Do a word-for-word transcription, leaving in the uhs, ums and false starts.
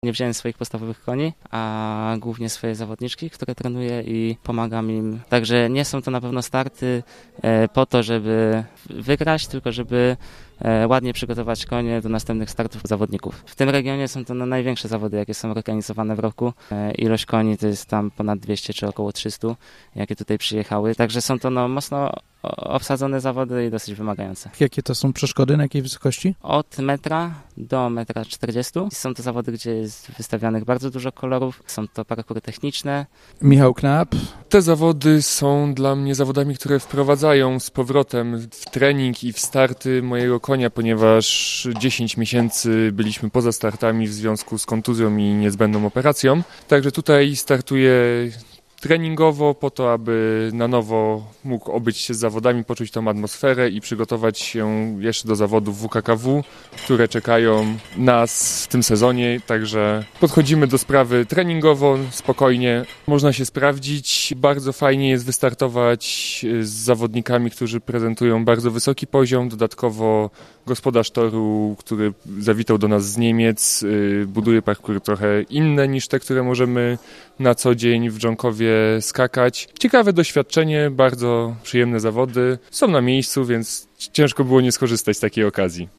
Nie wziąłem swoich podstawowych koni, a głównie swoje zawodniczki, które trenuję i pomagam im. Także nie są to na pewno starty po to, żeby wygrać, tylko żeby ładnie przygotować konie do następnych startów zawodników. W tym regionie są to no, największe zawody, jakie są organizowane w roku. Ilość koni to jest tam ponad dwieście czy około trzysta, jakie tutaj przyjechały. Także są to no, mocno obsadzone zawody i dosyć wymagające. Jakie to są przeszkody, na jakiej wysokości? Od metra do metra czterdziestu. Są to zawody, gdzie jest wystawianych bardzo dużo kolorów. Są to parkury techniczne. Michał Knap. Te zawody są dla mnie zawodami, które wprowadzają z powrotem w trening i w starty mojego konia, ponieważ dziesięć miesięcy byliśmy poza startami w związku z kontuzją i niezbędną operacją. Także tutaj startuję treningowo po to, aby na nowo mógł obyć się z zawodami, poczuć tą atmosferę i przygotować się jeszcze do zawodów W K K W, które czekają nas w tym sezonie. Także podchodzimy do sprawy treningowo, spokojnie. Można się sprawdzić. Bardzo fajnie jest wystartować z zawodnikami, którzy prezentują bardzo wysoki poziom. Dodatkowo gospodarz toru, który zawitał do nas z Niemiec, buduje parkury trochę inne niż te, które możemy na co dzień w Dżonkowie skakać. Ciekawe doświadczenie, bardzo przyjemne zawody. Są na miejscu, więc ciężko było nie skorzystać z takiej okazji.